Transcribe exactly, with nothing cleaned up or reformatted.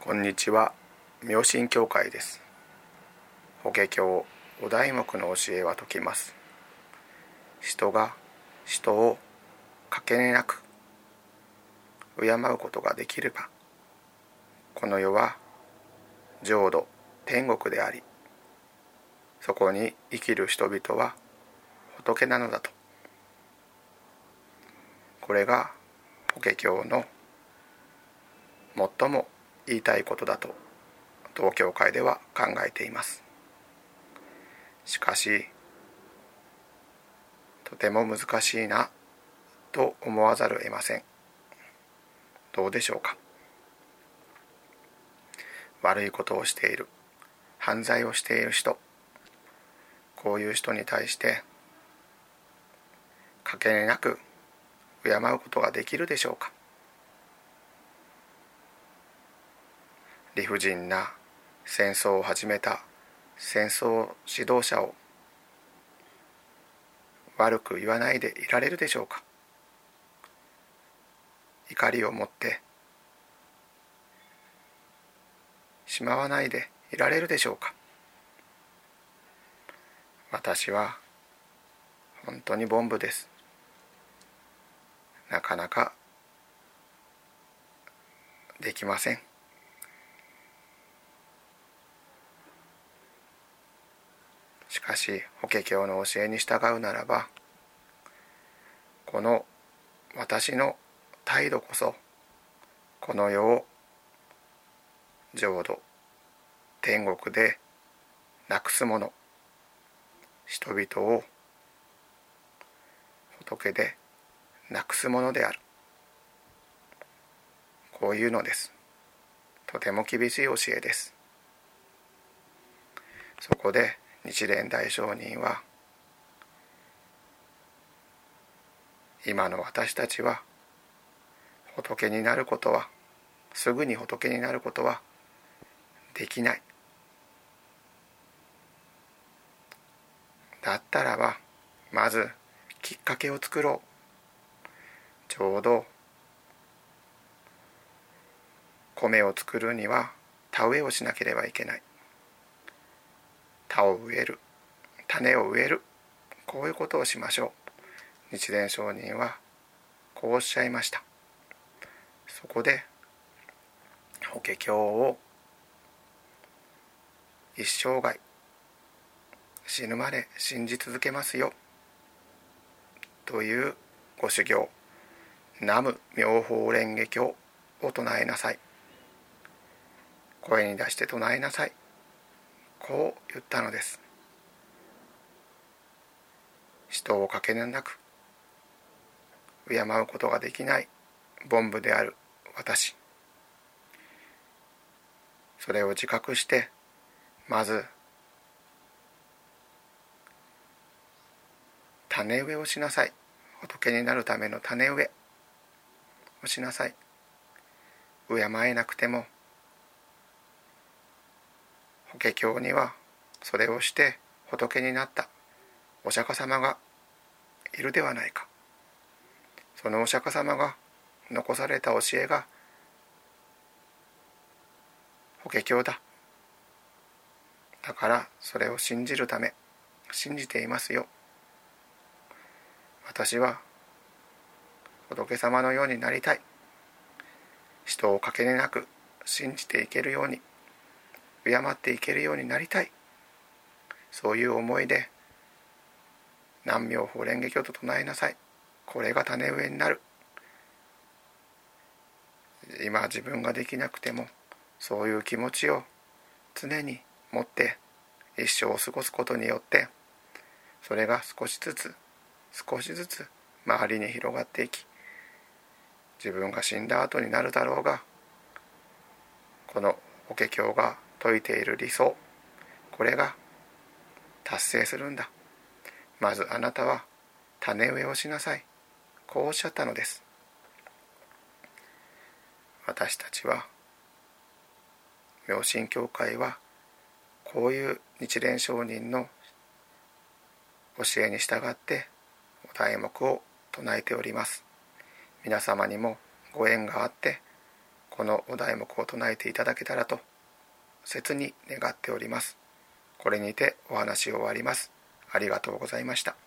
こんにちは、妙心教会です。法華経お題目の教えは説きます。人が人をかけねなく敬うことができれば、この世は浄土天国であり、そこに生きる人々は仏なのだと。これが法華経の最も言いたいことだと当教会では考えています。しかしとても難しいなと思わざるを得ません。どうでしょうか。悪いことをしている、犯罪をしている人、こういう人に対してかけねなく敬うことができるでしょうか。理不尽な戦争を始めた戦争指導者を悪く言わないでいられるでしょうか。怒りを持ってしまわないでいられるでしょうか。私は本当に凡夫です。なかなかできません。しかし法華経の教えに従うならば、この私の態度こそこの世を浄土天国でなくすもの、人々を仏でなくすものである、こういうのです。とても厳しい教えです。そこで日蓮大聖人は、今の私たちは仏になることは、すぐに仏になることはできない。だったらばまずきっかけを作ろう。ちょうど米を作るには田植えをしなければいけない。田を植える、種を植える、こういうことをしましょう。日蓮聖人はこうおっしゃいました。そこで法華経を一生涯死ぬまで信じ続けますよというご修行、南無妙法蓮華経を唱えなさい。声に出して唱えなさい。こう言ったのです。人をかけねなく敬うことができない凡夫である私、それを自覚して、まず種植えをしなさい。仏になるための種植えをしなさい。敬えなくても法華経にはそれをして仏になったお釈迦様がいるではないか。そのお釈迦様が残された教えが法華経だ。だからそれを信じるため信じていますよ。私は仏様のようになりたい。人をかけねなく信じていけるように、敬っていけるようになりたい。そういう思いで南無妙法蓮華経と唱えなさい。これが種植えになる。今自分ができなくてもそういう気持ちを常に持って一生を過ごすことによって、それが少しずつ少しずつ周りに広がっていき、自分が死んだ後になるだろうが、この法華経が説いている理想、これが達成するんだ。まずあなたは種植えをしなさい。こうおっしゃったのです。私たちは、妙心教会はこういう日蓮聖人の教えに従ってお題目を唱えております。皆様にもご縁があってこのお題目を唱えていただけたらと切に願っております。これにてお話を終わります。ありがとうございました。